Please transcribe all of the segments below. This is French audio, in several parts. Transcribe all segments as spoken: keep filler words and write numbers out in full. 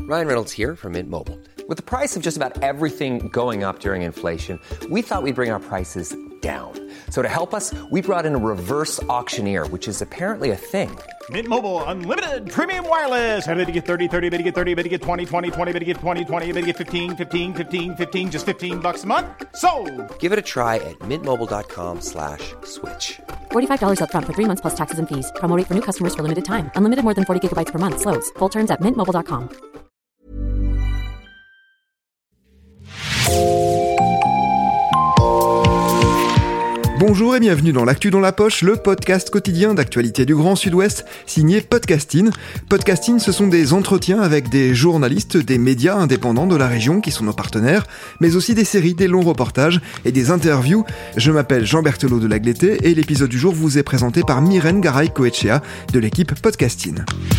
Ryan Reynolds here from Mint Mobile. With the price of just about everything going up during inflation, we thought we'd bring our prices down. So to help us, we brought in a reverse auctioneer, which is apparently a thing. Mint Mobile Unlimited Premium Wireless. How to get thirty, thirty, how to get thirty, how to get twenty, twenty, twenty, how to get twenty, twenty, how to get fifteen, fifteen, fifteen, fifteen, just fifteen bucks a month? Sold! Give it a try at mintmobile.com slash switch. forty-five dollars up front for three months plus taxes and fees. Promo rate for new customers for limited time. Unlimited more than forty gigabytes per month. Slows full terms at mint mobile dot com. Bonjour et bienvenue dans l'Actu dans la poche, le podcast quotidien d'actualité du Grand Sud-Ouest, signé Podcasting. Podcasting, ce sont des entretiens avec des journalistes, des médias indépendants de la région qui sont nos partenaires, mais aussi des séries, des longs reportages et des interviews. Je m'appelle Jean Berthelot de Lagleté et l'épisode du jour vous est présenté par Myrène Garay-Coetchea de l'équipe Podcasting.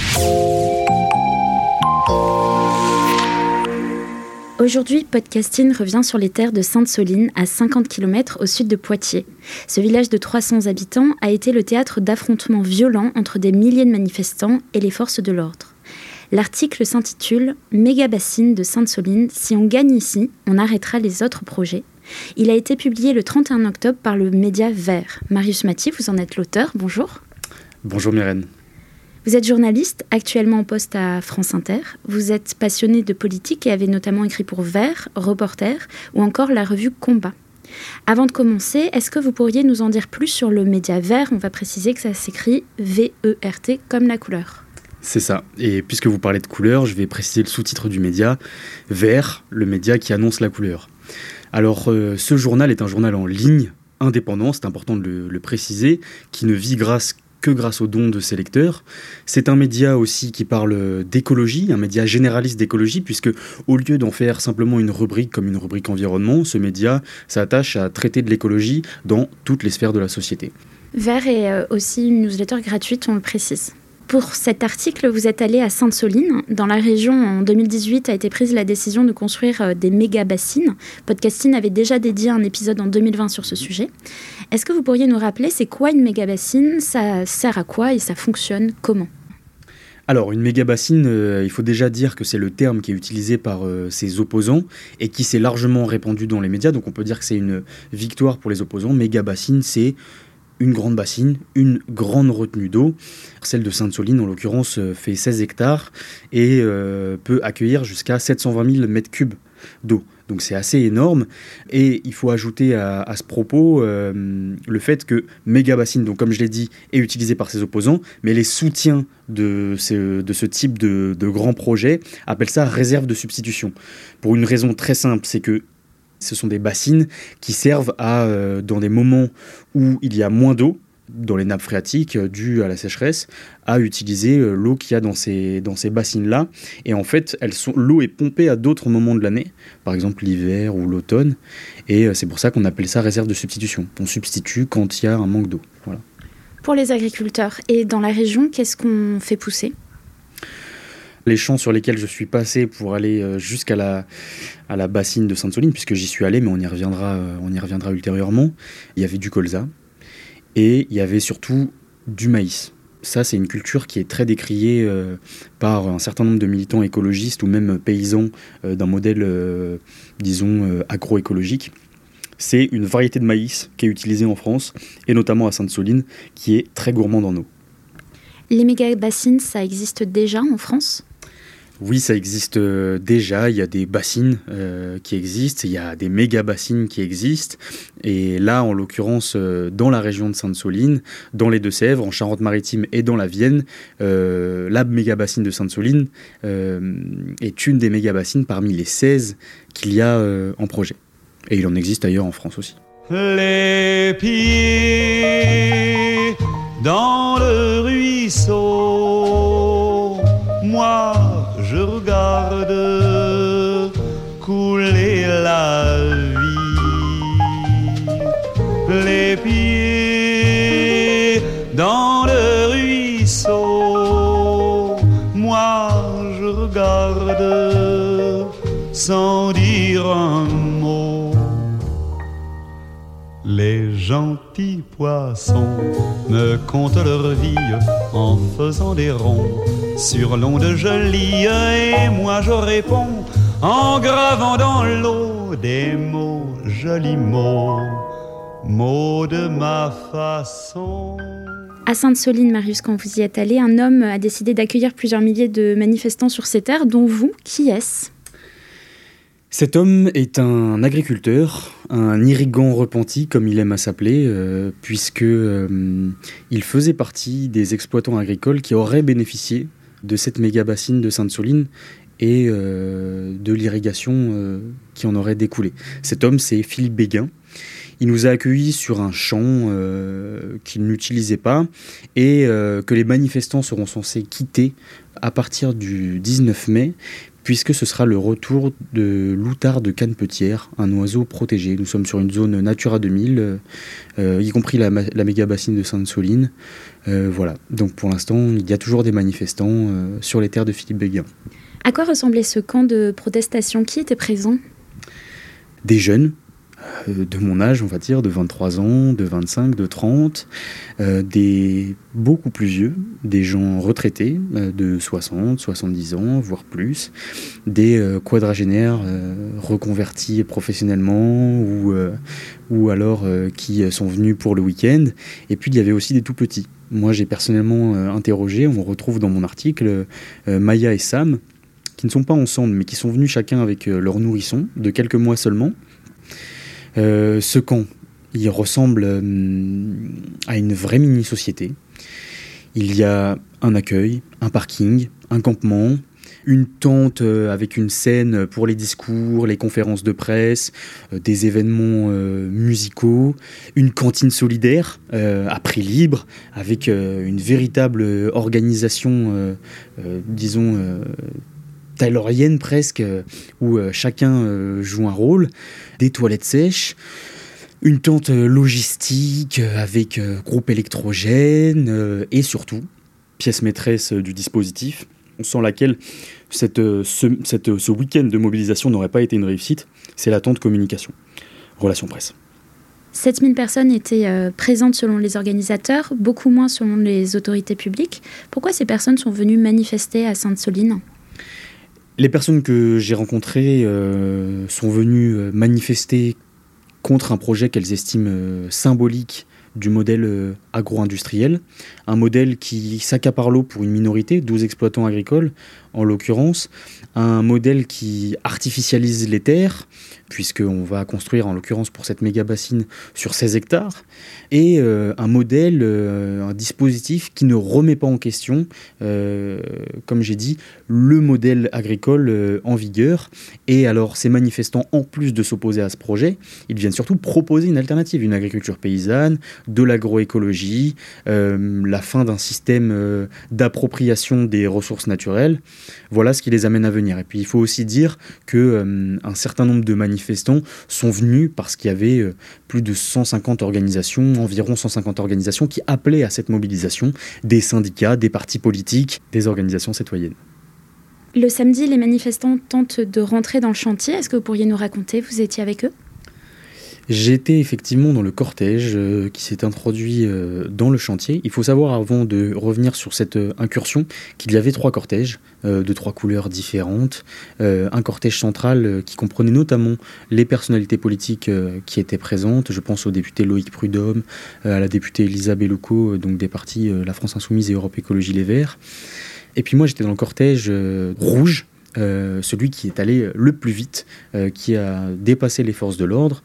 Aujourd'hui, Podcasting revient sur les terres de Sainte-Soline, à cinquante kilomètres au sud de Poitiers. Ce village de trois cents habitants a été le théâtre d'affrontements violents entre des milliers de manifestants et les forces de l'ordre. L'article s'intitule « Méga-bassine de Sainte-Soline, si on gagne ici, on arrêtera les autres projets ». Il a été publié le trente et un octobre par le média Vert. Marius Maty, vous en êtes l'auteur, bonjour. Bonjour Myrène. Vous êtes journaliste, actuellement en poste à France Inter. Vous êtes passionné de politique et avez notamment écrit pour Vert, Reporter ou encore la revue Combat. Avant de commencer, est-ce que vous pourriez nous en dire plus sur le média Vert ? On va préciser que ça s'écrit V E R T comme la couleur. C'est ça. Et puisque vous parlez de couleur, je vais préciser le sous-titre du média, Vert, le média qui annonce la couleur. Alors, euh, ce journal est un journal en ligne, indépendant, c'est important de le, le préciser, qui ne vit grâce que grâce aux dons de ses lecteurs. C'est un média aussi qui parle d'écologie, un média généraliste d'écologie, puisque au lieu d'en faire simplement une rubrique comme une rubrique environnement, ce média s'attache à traiter de l'écologie dans toutes les sphères de la société. Vert est aussi une newsletter gratuite, on le précise. Pour cet article, vous êtes allé à Sainte-Soline. Dans la région, en deux mille dix-huit, a été prise la décision de construire des méga-bassines. Podcasting avait déjà dédié un épisode en deux mille vingt sur ce sujet. Est-ce que vous pourriez nous rappeler, c'est quoi une méga-bassine ? Ça sert à quoi et ça fonctionne comment ? Alors, une méga-bassine, euh, il faut déjà dire que c'est le terme qui est utilisé par euh, ses opposants et qui s'est largement répandu dans les médias. Donc, on peut dire que c'est une victoire pour les opposants. Méga-bassine, c'est une grande bassine, une grande retenue d'eau. Celle de Sainte-Soline, en l'occurrence, fait seize hectares et euh, peut accueillir jusqu'à sept cent vingt mille mètres cubes d'eau. Donc c'est assez énorme. Et il faut ajouter à, à ce propos euh, le fait que méga-bassine, donc comme je l'ai dit, est utilisé par ses opposants, mais les soutiens de ce, de ce type de, de grands projets appellent ça réserve de substitution. Pour une raison très simple, c'est que ce sont des bassines qui servent à, euh, dans des moments où il y a moins d'eau, dans les nappes phréatiques, euh, dues à la sécheresse, à utiliser euh, l'eau qu'il y a dans ces, dans ces bassines-là. Et en fait, elles sont, l'eau est pompée à d'autres moments de l'année, par exemple l'hiver ou l'automne. Et euh, c'est pour ça qu'on appelle ça réserve de substitution. On substitue quand il y a un manque d'eau. Voilà. Pour les agriculteurs et dans la région, qu'est-ce qu'on fait pousser ? Les champs sur lesquels je suis passé pour aller jusqu'à la, à la bassine de Sainte-Soline, puisque j'y suis allé, mais on y reviendra, on y reviendra ultérieurement, il y avait du colza et il y avait surtout du maïs. Ça, c'est une culture qui est très décriée euh, par un certain nombre de militants écologistes ou même paysans euh, d'un modèle, euh, disons, euh, agroécologique. C'est une variété de maïs qui est utilisée en France, et notamment à Sainte-Soline, qui est très gourmande en eau. Les méga-bassines, ça existe déjà en France ? Oui, ça existe euh, déjà, il y a des bassines euh, qui existent, il y a des méga-bassines qui existent, et là, en l'occurrence, euh, dans la région de Sainte-Soline, dans les Deux-Sèvres, en Charente-Maritime et dans la Vienne, euh, la méga-bassine de Sainte-Soline euh, est une des méga-bassines parmi les seize qu'il y a euh, en projet. Et il en existe ailleurs en France aussi. Les pieds dans le ruisseau, moi je regarde couler la vie. Les pieds dans le ruisseau, moi je regarde sans dire un mot. Les gentils poissons me content leur vie en faisant des ronds sur l'onde je lis et moi je réponds en gravant dans l'eau des mots, jolis mots, mots de ma façon. À Sainte-Soline, Marius, quand vous y êtes allé, un homme a décidé d'accueillir plusieurs milliers de manifestants sur ses terres, dont vous. Qui est-ce ? Cet homme est un agriculteur, un irrigant repenti, comme il aime à s'appeler, euh, puisque euh, il faisait partie des exploitants agricoles qui auraient bénéficié de cette méga bassine de Sainte-Soline et euh, de l'irrigation euh, qui en aurait découlé. Cet homme, c'est Philippe Béguin. Il nous a accueillis sur un champ euh, qu'il n'utilisait pas et euh, que les manifestants seront censés quitter à partir du dix-neuf mai, puisque ce sera le retour de l'outard de Canepetière, un oiseau protégé. Nous sommes sur une zone Natura deux mille, euh, y compris la, la méga bassine de Sainte-Soline. Euh, voilà. Donc pour l'instant, il y a toujours des manifestants euh, sur les terres de Philippe Béguin. À quoi ressemblait ce camp de protestation ? Qui était présent ? Des jeunes, euh, de mon âge, on va dire, de vingt-trois ans, de vingt-cinq, de trente, euh, des beaucoup plus vieux, des gens retraités euh, de soixante, soixante-dix ans, voire plus, des euh, quadragénaires euh, reconvertis professionnellement ou, euh, ou alors euh, qui sont venus pour le week-end. Et puis il y avait aussi des tout petits. Moi j'ai personnellement euh, interrogé, on retrouve dans mon article, euh, Maya et Sam, qui ne sont pas ensemble, mais qui sont venus chacun avec euh, leur nourrisson, de quelques mois seulement. Euh, ce camp, il ressemble euh, à une vraie mini-société. Il y a un accueil, un parking, un campement, une tente euh, avec une scène pour les discours, les conférences de presse, euh, des événements euh, musicaux, une cantine solidaire euh, à prix libre, avec euh, une véritable organisation, euh, euh, disons, euh, taylorienne presque, où euh, chacun euh, joue un rôle, des toilettes sèches, une tente logistique avec euh, groupe électrogène euh, et surtout, pièce maîtresse du dispositif, sans laquelle cette, ce, cette, ce week-end de mobilisation n'aurait pas été une réussite, c'est la tente communication, relations presse. sept mille personnes étaient euh, présentes selon les organisateurs, beaucoup moins selon les autorités publiques. Pourquoi ces personnes sont venues manifester à Sainte-Soline ? Les personnes que j'ai rencontrées euh, sont venues manifester contre un projet qu'elles estiment euh, symbolique du modèle euh, agro-industriel, un modèle qui s'accapare l'eau pour une minorité, douze exploitants agricoles en l'occurrence, un modèle qui artificialise les terres, puisqu'on va construire en l'occurrence pour cette méga bassine sur seize hectares, et euh, un modèle, euh, un dispositif qui ne remet pas en question, euh, comme j'ai dit, le modèle agricole euh, en vigueur. Et alors ces manifestants, en plus de s'opposer à ce projet, ils viennent surtout proposer une alternative, une agriculture paysanne, de l'agroécologie, euh, la fin d'un système euh, d'appropriation des ressources naturelles. Voilà ce qui les amène à venir. Et puis il faut aussi dire que euh, un certain nombre de manifestants sont venus parce qu'il y avait euh, plus de cent cinquante organisations, environ cent cinquante organisations qui appelaient à cette mobilisation, des syndicats, des partis politiques, des organisations citoyennes. Le samedi, les manifestants tentent de rentrer dans le chantier. Est-ce que vous pourriez nous raconter ? Vous étiez avec eux ? J'étais effectivement dans le cortège euh, qui s'est introduit euh, dans le chantier. Il faut savoir, avant de revenir sur cette euh, incursion, qu'il y avait trois cortèges euh, de trois couleurs différentes. Euh, un cortège central euh, qui comprenait notamment les personnalités politiques euh, qui étaient présentes. Je pense au député Loïc Prudhomme, euh, à la députée Elisa Belloco, euh, donc des partis euh, La France Insoumise et Europe Écologie Les Verts. Et puis moi, j'étais dans le cortège euh, rouge, euh, celui qui est allé le plus vite, euh, qui a dépassé les forces de l'ordre.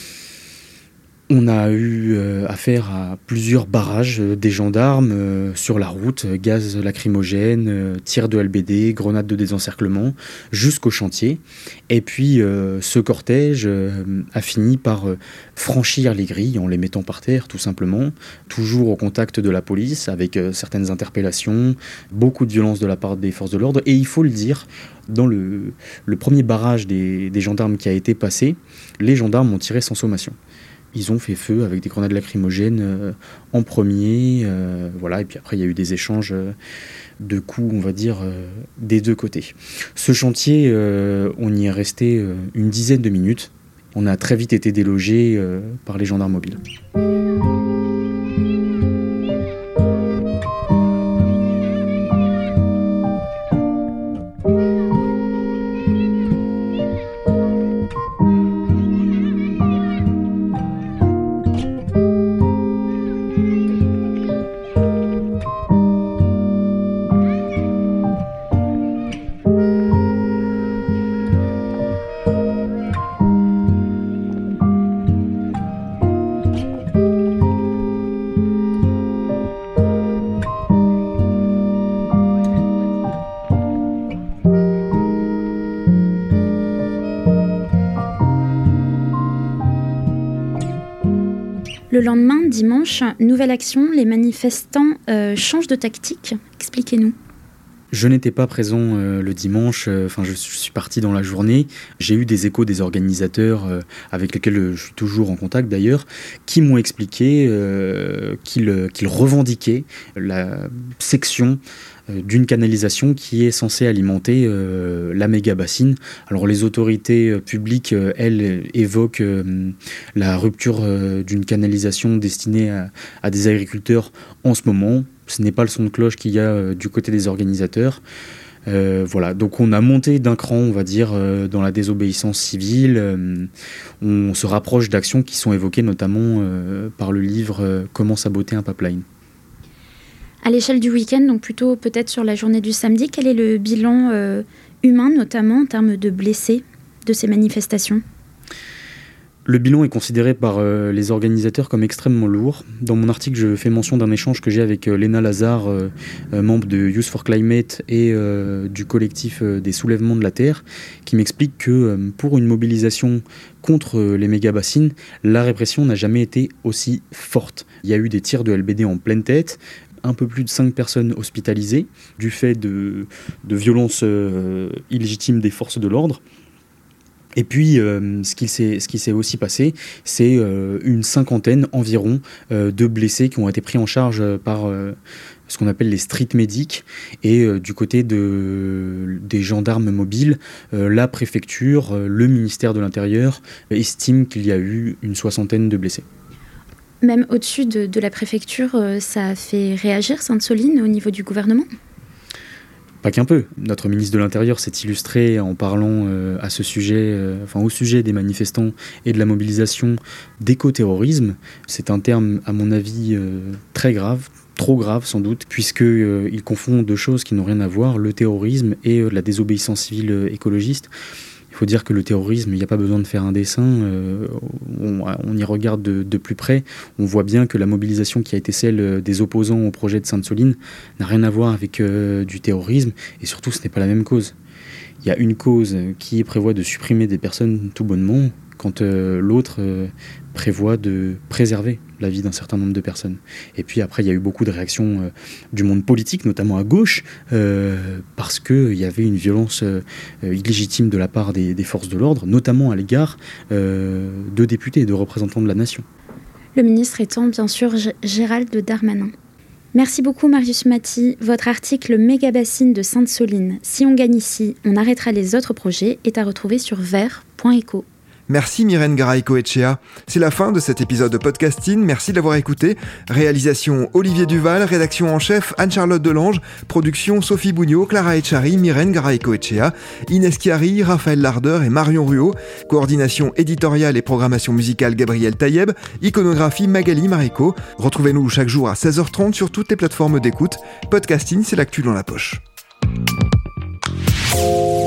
On a eu euh, affaire à plusieurs barrages, euh, des gendarmes euh, sur la route, euh, gaz lacrymogène, euh, tirs de L B D, grenades de désencerclement, jusqu'au chantier. Et puis euh, ce cortège euh, a fini par euh, franchir les grilles en les mettant par terre, tout simplement, toujours au contact de la police, avec euh, certaines interpellations, beaucoup de violence de la part des forces de l'ordre. Et il faut le dire, dans le, le premier barrage des, des gendarmes qui a été passé, les gendarmes ont tiré sans sommation. Ils ont fait feu avec des grenades lacrymogènes euh, en premier, euh, voilà, et puis après il y a eu des échanges euh, de coups, on va dire, euh, des deux côtés. Ce chantier, euh, on y est resté euh, une dizaine de minutes. On a très vite été délogé euh, par les gendarmes mobiles. Le lendemain, dimanche, nouvelle action, les manifestants euh, changent de tactique. Expliquez-nous. Je n'étais pas présent euh, le dimanche, enfin euh, je, je suis parti dans la journée. J'ai eu des échos des organisateurs euh, avec lesquels je suis toujours en contact d'ailleurs, qui m'ont expliqué euh, qu'ils, qu'ils revendiquaient la section euh, d'une canalisation qui est censée alimenter euh, la méga bassine. Alors les autorités euh, publiques, euh, elles, évoquent euh, la rupture euh, d'une canalisation destinée à, à des agriculteurs en ce moment. Ce n'est pas le son de cloche qu'il y a euh, du côté des organisateurs. Euh, voilà, donc on a monté d'un cran, on va dire, euh, dans la désobéissance civile. Euh, on se rapproche d'actions qui sont évoquées notamment euh, par le livre euh, « Comment saboter un pipeline ». À l'échelle du week-end, donc plutôt peut-être sur la journée du samedi, quel est le bilan euh, humain, notamment en termes de blessés de ces manifestations ? Le bilan est considéré par euh, les organisateurs comme extrêmement lourd. Dans mon article, je fais mention d'un échange que j'ai avec euh, Léna Lazare, euh, euh, membre de Youth for Climate et euh, du collectif euh, des soulèvements de la Terre, qui m'explique que euh, pour une mobilisation contre euh, les méga-bassines, la répression n'a jamais été aussi forte. Il y a eu des tirs de L B D en pleine tête, un peu plus de cinq personnes hospitalisées du fait de, de violences euh, illégitimes des forces de l'ordre. Et puis, euh, ce, qui s'est, ce qui s'est aussi passé, c'est euh, une cinquantaine environ euh, de blessés qui ont été pris en charge par euh, ce qu'on appelle les street medics. Et euh, du côté de, des gendarmes mobiles, euh, la préfecture, euh, le ministère de l'Intérieur estiment qu'il y a eu une soixantaine de blessés. Même au-dessus de, de la préfecture, euh, ça a fait réagir Sainte-Soline au niveau du gouvernement ? Pas qu'un peu. Notre ministre de l'Intérieur s'est illustré en parlant euh, à ce sujet, euh, enfin au sujet des manifestants et de la mobilisation d'éco-terrorisme. C'est un terme, à mon avis, euh, très grave, trop grave sans doute, puisqu'il euh, confond deux choses qui n'ont rien à voir, le terrorisme et euh, la désobéissance civile euh, écologiste. Il faut dire que le terrorisme, il n'y a pas besoin de faire un dessin, euh, on, on y regarde de, de plus près, on voit bien que la mobilisation qui a été celle des opposants au projet de Sainte-Soline n'a rien à voir avec euh, du terrorisme, et surtout ce n'est pas la même cause. Il y a une cause qui prévoit de supprimer des personnes tout bonnement, quand euh, l'autre euh, prévoit de préserver la vie d'un certain nombre de personnes. Et puis après, il y a eu beaucoup de réactions euh, du monde politique, notamment à gauche, euh, parce qu'il y avait une violence euh, illégitime de la part des, des forces de l'ordre, notamment à l'égard euh, de députés et de représentants de la nation. Le ministre étant bien sûr G- Gérald Darmanin. Merci beaucoup Marius Maty. Votre article « Méga-bassine de Sainte-Soline. Si on gagne ici, on arrêtera les autres projets » est à retrouver sur vert point eco. Merci Myrène Garay-Coetchea. C'est la fin de cet épisode de Podcasting. Merci de l'avoir écouté. Réalisation Olivier Duval, rédaction en chef Anne-Charlotte Delange, production Sophie Bougnot, Clara Etchari, Myrène Garay-Coetchea, Inès Chiari, Raphaël Larder et Marion Ruot, coordination éditoriale et programmation musicale Gabriel Taïeb, iconographie Magali Marico. Retrouvez-nous chaque jour à seize heures trente sur toutes les plateformes d'écoute. Podcasting, c'est l'actu dans la poche.